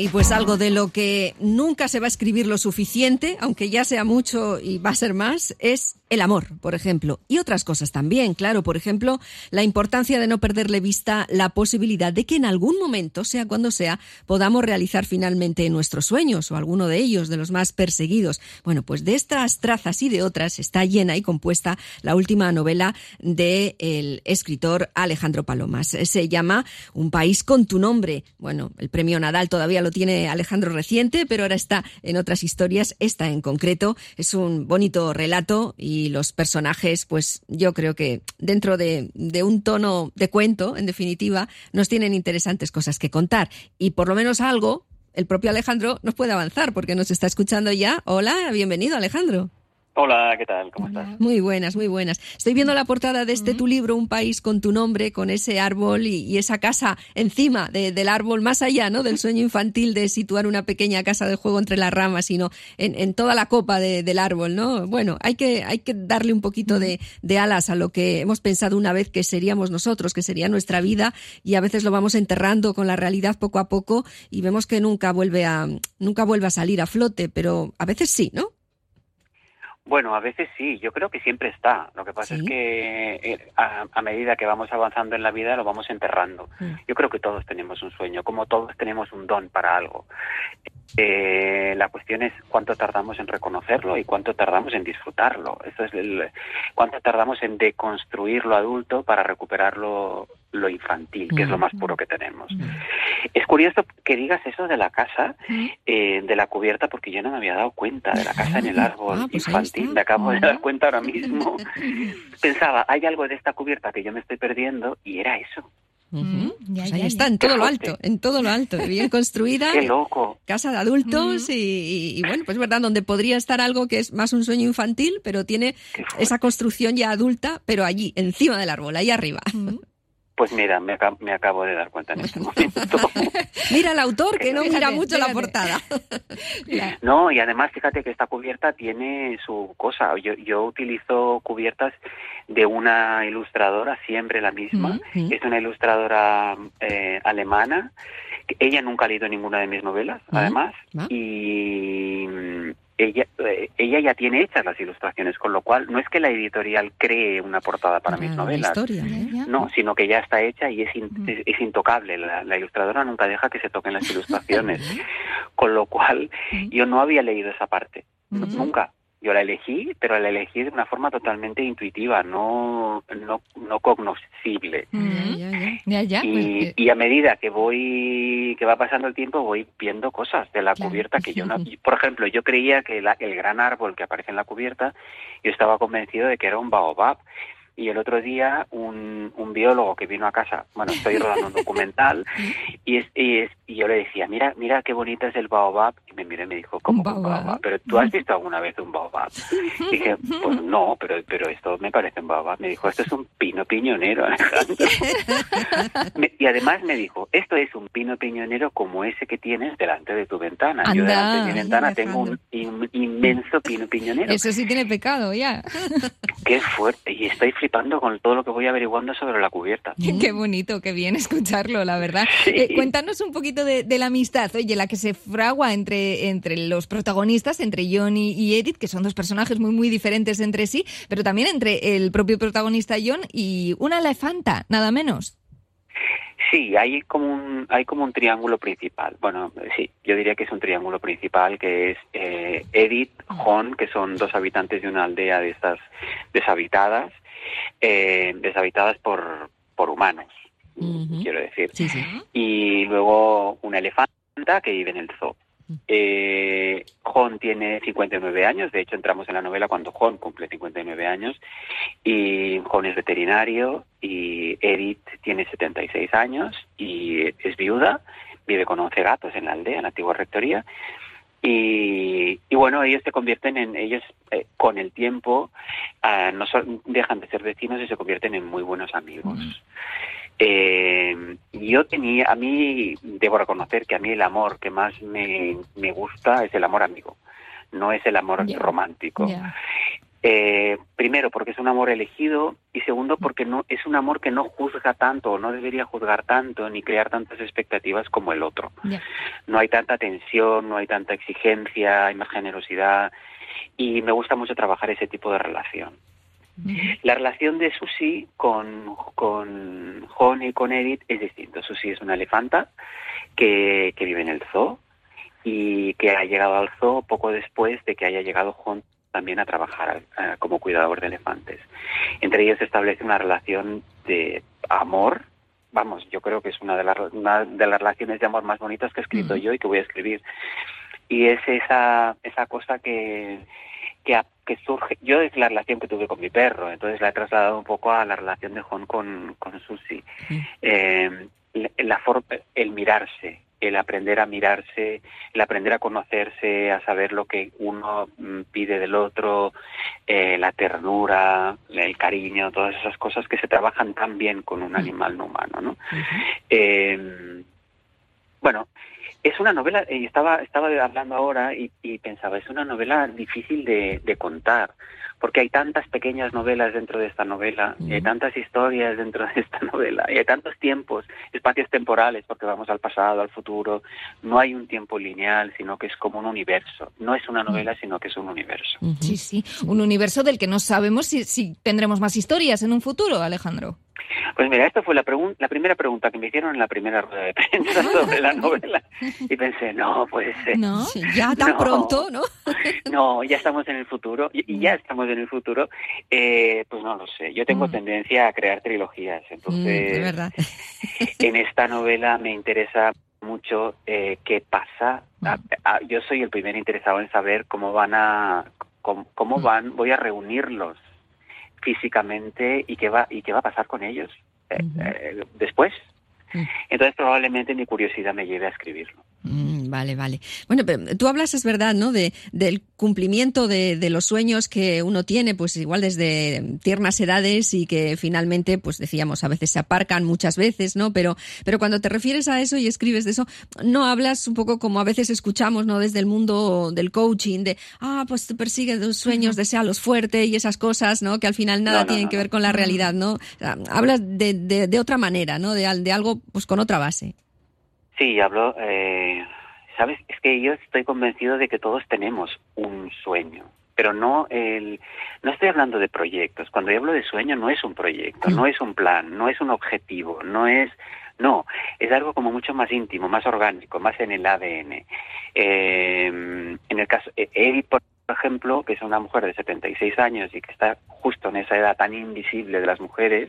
Y pues algo de lo que nunca se va a escribir lo suficiente, aunque ya sea mucho y va a ser más, es el amor, por ejemplo. Y otras cosas también, claro. Por ejemplo, la importancia de no perderle vista la posibilidad de que en algún momento, sea cuando sea, podamos realizar finalmente nuestros sueños o alguno de ellos, de los más perseguidos. Bueno, pues de estas trazas y de otras está llena y compuesta la última novela del escritor Alejandro Palomas. Se llama Un país con tu nombre. Bueno, el premio Nadal todavía lo tiene Alejandro reciente, pero ahora está en otras historias. Esta en concreto es un bonito relato y los personajes, pues yo creo que dentro de un tono de cuento, en definitiva, nos tienen interesantes cosas que contar. Y por lo menos algo, el propio Alejandro nos puede avanzar porque nos está escuchando ya. Hola, bienvenido, Alejandro. Hola, ¿qué tal? ¿Cómo estás? Muy buenas, muy buenas. Estoy viendo la portada de tu libro, Un país con tu nombre, con ese árbol y esa casa encima del árbol, más allá, ¿no?, del sueño infantil de situar una pequeña casa de juego entre las ramas, sino en toda la copa del árbol, ¿no? Bueno, hay que darle un poquito de alas a lo que hemos pensado una vez que seríamos nosotros, que sería nuestra vida, y a veces lo vamos enterrando con la realidad poco a poco y vemos que nunca vuelve a salir a flote, pero a veces sí, ¿no? Bueno, a veces sí, yo creo que siempre está. Lo que pasa es que a medida que vamos avanzando en la vida lo vamos enterrando. Yo creo que todos tenemos un sueño, como todos tenemos un don para algo. La cuestión es cuánto tardamos en reconocerlo y cuánto tardamos en disfrutarlo. Eso es cuánto tardamos en deconstruir lo adulto para recuperar lo infantil, que es lo más puro que tenemos. Es curioso que digas eso de la casa, de la cubierta, porque yo no me había dado cuenta de la casa en el árbol pues infantil. Me acabo de dar cuenta ahora mismo. Pensaba, hay algo de esta cubierta que yo me estoy perdiendo, y era eso. Pues ahí está, en todo lo alto, bien construida. ¡Qué loco! Casa de adultos y bueno, pues es verdad, donde podría estar algo que es más un sueño infantil, pero tiene esa construcción ya adulta, pero allí, encima del árbol, ahí arriba. Pues mira, me acabo de dar cuenta en este momento. Mira el autor, que no mira mucho la portada. No, y además fíjate que esta cubierta tiene su cosa. Yo utilizo cubiertas de una ilustradora, siempre la misma. Es una ilustradora alemana. Ella nunca ha leído ninguna de mis novelas, además. Y ella ya tiene hechas las ilustraciones, con lo cual no es que la editorial cree una portada para mis novelas, no, sino que ya está hecha y es intocable. La ilustradora nunca deja que se toquen las ilustraciones, con lo cual yo no había leído esa parte, nunca. Yo la elegí, pero la elegí de una forma totalmente intuitiva, no cognoscible. Y a medida que va pasando el tiempo, voy viendo cosas de la cubierta que yo no... Por ejemplo, yo creía que el gran árbol que aparece en la cubierta, yo estaba convencido de que era un baobab. Y el otro día un biólogo que vino a casa, bueno, estoy rodando un documental, y yo le decía, mira qué bonito es el baobab, y me miró y me dijo, ¿cómo un baobab? ¿Pero tú has visto alguna vez un baobab? Y dije, pues no, pero esto me parece un baobab. Me dijo, esto es un pino piñonero, Alejandro. Y además me dijo, esto es un pino piñonero como ese que tienes delante de tu ventana. Yo delante de mi ventana tengo un inmenso pino piñonero. Eso sí tiene pecado, ya. Qué fuerte, y estoy flipando con todo lo que voy averiguando sobre la cubierta. Qué bonito, qué bien escucharlo, la verdad. Sí. Cuéntanos un poquito de la amistad, oye, la que se fragua entre los protagonistas, entre John y Edith, que son dos personajes muy, muy diferentes entre sí, pero también entre el propio protagonista John y una elefanta, nada menos. Sí, hay como un triángulo principal. Bueno, sí, yo diría que es un triángulo principal, que es Edith, John, que son dos habitantes de una aldea de estas deshabitadas por humanos, quiero decir. Sí. Y luego una elefanta que vive en el zoo. John tiene 59 años, de hecho entramos en la novela cuando John cumple 59 años, y John es veterinario, y Edith tiene 76 años y es viuda, vive con 11 gatos en la aldea, en la antigua rectoría, y bueno, ellos se convierten con el tiempo, no dejan de ser vecinos y se convierten en muy buenos amigos. A mí debo reconocer que a mí el amor que más me gusta es el amor amigo, no es el amor romántico. Primero, porque es un amor elegido, y segundo, porque no es un amor que no juzga tanto, o no debería juzgar tanto, ni crear tantas expectativas como el otro. Yeah. No hay tanta tensión, no hay tanta exigencia, hay más generosidad, y me gusta mucho trabajar ese tipo de relación. La relación de Susie con Jon y con Edith es distinto. Susie es una elefanta que vive en el zoo y que ha llegado al zoo poco después de que haya llegado Jon también a trabajar como cuidador de elefantes. Entre ellos se establece una relación de amor. Vamos, yo creo que es una de las relaciones de amor más bonitas que he escrito yo y que voy a escribir. Y es esa cosa que surge. Yo es la relación que tuve con mi perro, entonces la he trasladado un poco a la relación de Jon con Susie. El mirarse, el aprender a mirarse, el aprender a conocerse, a saber lo que uno pide del otro, la ternura, el cariño, todas esas cosas que se trabajan tan bien con un animal no humano, ¿no? Bueno, es una novela, y estaba hablando ahora y pensaba, es una novela difícil de contar, porque hay tantas pequeñas novelas dentro de esta novela, y hay tantas historias dentro de esta novela, y hay tantos tiempos, espacios temporales, porque vamos al pasado, al futuro. No hay un tiempo lineal, sino que es como un universo. No es una novela, sino que es un universo. Sí, sí, un universo del que no sabemos si tendremos más historias en un futuro, Alejandro. Pues mira, esta fue la primera pregunta que me hicieron en la primera rueda de prensa sobre la novela. Y pensé, no puede ser. ¿No? Sí, ya tan pronto, ¿no? No, ya estamos en el futuro. Y ya estamos en el futuro. Pues no lo sé. Yo tengo tendencia a crear trilogías. Entonces, es verdad. En esta novela me interesa mucho qué pasa. Yo soy el primer interesado en saber cómo voy a reunirlos físicamente y qué va a pasar con ellos después. Entonces probablemente mi curiosidad me lleve a escribirlo. Vale. Bueno, pero tú hablas, es verdad, ¿no? Del cumplimiento de los sueños que uno tiene, pues igual desde tiernas edades y que finalmente, pues decíamos, a veces se aparcan, muchas veces, ¿no? Pero cuando te refieres a eso y escribes de eso, no hablas un poco como a veces escuchamos, ¿no? Desde el mundo del coaching, pues te persigue tus sueños, deséalos fuerte y esas cosas, ¿no? Que al final nada tienen que ver con la realidad, ¿no? Hablas de otra manera, ¿no? De algo, pues con otra base. Sí, hablo, ¿sabes? Es que yo estoy convencido de que todos tenemos un sueño, pero no estoy hablando de proyectos. Cuando yo hablo de sueño no es un proyecto, no es un plan, no es un objetivo, es algo como mucho más íntimo, más orgánico, más en el ADN. En el caso Edith, por ejemplo, que es una mujer de 76 años y que está justo en esa edad tan invisible de las mujeres,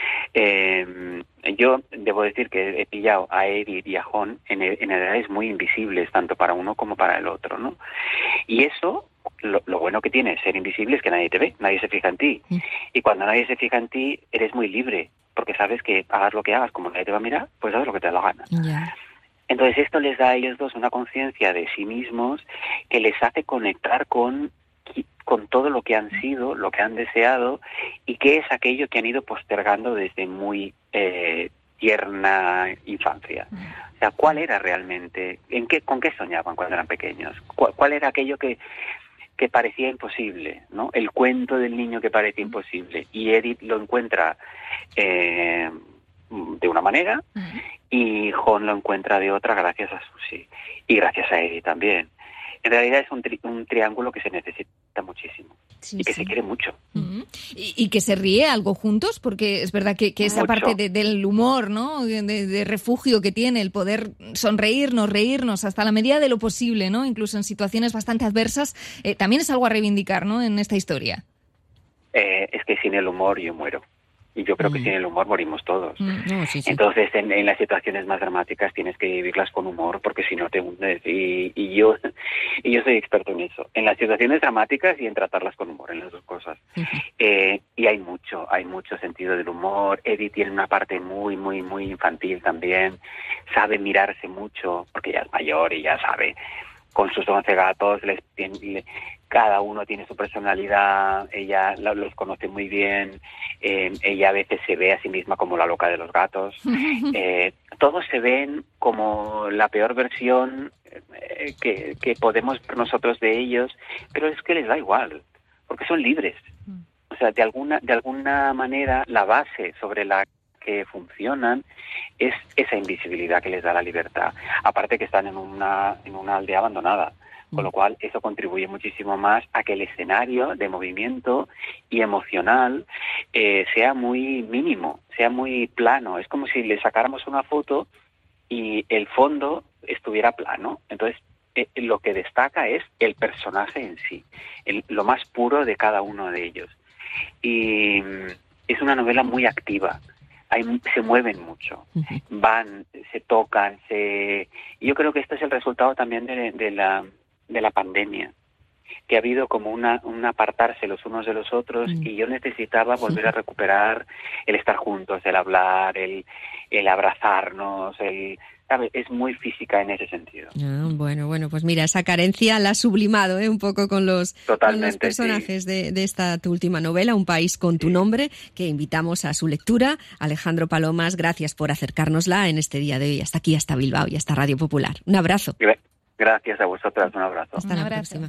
yo debo decir que he pillado a Edith y a Jon en edades muy invisibles, tanto para uno como para el otro, ¿no? Y eso, lo bueno que tiene ser invisible es que nadie te ve, nadie se fija en ti. Y cuando nadie se fija en ti, eres muy libre, porque sabes que hagas lo que hagas, como nadie te va a mirar, pues haces lo que te da la gana. Yeah. Entonces esto les da a ellos dos una conciencia de sí mismos que les hace conectar con todo lo que han sido, lo que han deseado, y que es aquello que han ido postergando desde muy tierna infancia. O sea, ¿cuál era realmente? ¿Con qué soñaban cuando eran pequeños? ¿Cuál era aquello que parecía imposible, ¿no? El cuento del niño que parecía imposible. Y Edith lo encuentra de una manera y Jon lo encuentra de otra gracias a Susie y gracias a Edith también. En realidad es un triángulo que se necesita muchísimo y que se quiere mucho. Y que se ríe algo juntos, porque es verdad que esa mucho. parte del humor, ¿no? De refugio que tiene, el poder sonreírnos, reírnos hasta la medida de lo posible, ¿no? Incluso en situaciones bastante adversas, también es algo a reivindicar, ¿no? En esta historia. Es que sin el humor yo muero. Y yo creo que sin el humor morimos todos. Sí. Entonces, en las situaciones más dramáticas tienes que vivirlas con humor, porque si no te hundes. Y yo soy experto en eso. En las situaciones dramáticas y en tratarlas con humor, en las dos cosas. Y hay mucho sentido del humor. Edith tiene una parte muy, muy, muy infantil también. Sabe mirarse mucho, porque ya es mayor y ya sabe. Con sus 11 gatos, cada uno tiene su personalidad, ella los conoce muy bien, ella a veces se ve a sí misma como la loca de los gatos. Todos se ven como la peor versión que podemos ver nosotros de ellos, pero es que les da igual, porque son libres. O sea, de alguna manera la base sobre la que funcionan es esa invisibilidad que les da la libertad. Aparte que están en una aldea abandonada, con lo cual eso contribuye muchísimo más a que el escenario de movimiento y emocional sea muy mínimo, sea muy plano. Es como si le sacáramos una foto y el fondo estuviera plano. Entonces, lo que destaca es el personaje en sí, lo más puro de cada uno de ellos. Y es una novela muy activa. Se mueven mucho, van, se tocan, y yo creo que este es el resultado también de la pandemia, que ha habido como un apartarse los unos de los otros, y yo necesitaba volver a recuperar el estar juntos, el hablar, el abrazarnos, ¿sabes? Es muy física en ese sentido. Bueno, pues mira, esa carencia la has sublimado un poco con los personajes de esta tu última novela, Un país con tu nombre, que invitamos a su lectura. Alejandro Palomas, gracias por acercárnosla en este día de hoy hasta aquí, hasta Bilbao y hasta Radio Popular. Un abrazo. Gracias a vosotras, un abrazo. Hasta la próxima.